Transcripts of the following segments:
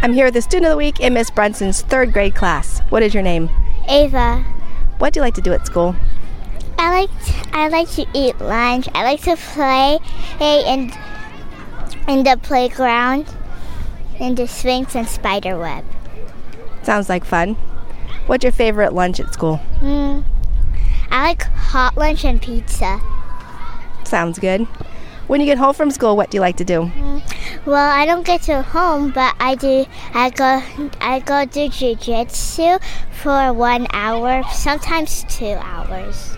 I'm here with the student of the week in Miss Brunson's third grade class. What is your name? Ava. What do you like to do at school? I like to eat lunch. I like to play in the playground, in the swings and spider web. Sounds like fun. What's your favorite lunch at school? I like hot lunch and pizza. Sounds good. When you get home from school, what do you like to do? Well, I don't get to home, but I go do jiu-jitsu for 1 hour, sometimes 2 hours.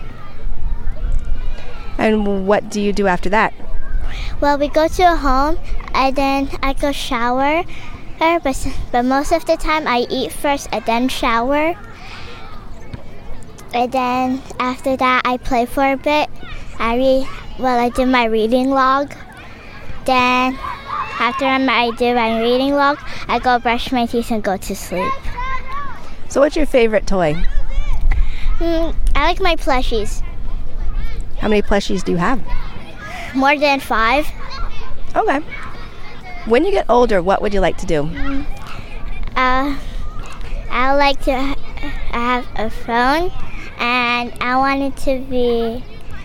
And what do you do after that? Well, we go to home, and then I go shower, but most of the time I eat first and then shower. And then after that, I play for a bit. I do my reading log. Then after I do my reading log, I go brush my teeth and go to sleep. So what's your favorite toy? I like my plushies. How many plushies do you have? More than 5. Okay. When you get older, what would you like to do? I like to have a phone, and I want it to be,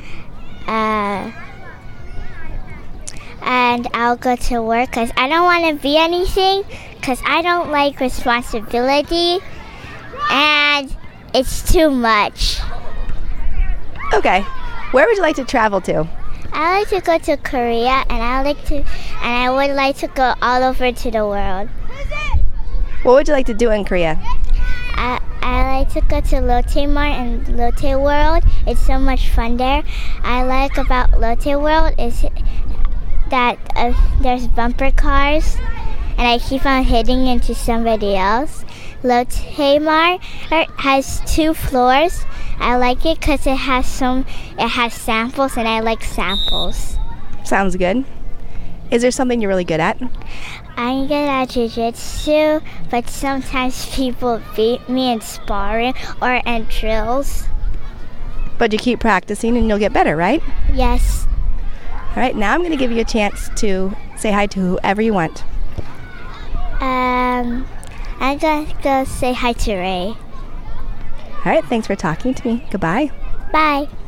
and I'll go to work because I don't want to be anything because I don't like responsibility, and it's too much. Okay. Where would you like to travel to? I like to go to Korea, and I would like to go all over to the world. What would you like to do in Korea? I like to go to Lotte Mart and Lotte World. It's so much fun there. I like about Lotte World is that there's bumper cars, and I keep on hitting into somebody else. Lotte Mart has 2 floors. I like it because it has samples, and I like samples. Sounds good. Is there something you're really good at? I'm good at jiu-jitsu, but sometimes people beat me in sparring or in drills. But you keep practicing and you'll get better, right? Yes. All right, now I'm going to give you a chance to say hi to whoever you want. I'm going to go say hi to Ray. All right, thanks for talking to me. Goodbye. Bye.